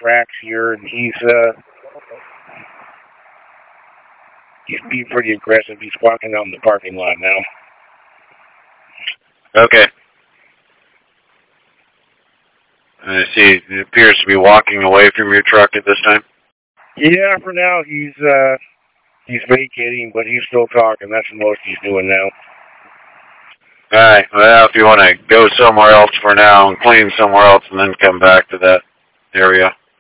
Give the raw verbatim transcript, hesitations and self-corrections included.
tracks here, and he's uh, he's being pretty aggressive. He's walking out in the parking lot now. Okay. I see. He appears to be walking away from your truck at this time. Yeah, for now he's uh, he's vacating, but he's still talking. That's the most he's doing now. All right. Well, if you want to go somewhere else for now and clean somewhere else, and then come back to that area.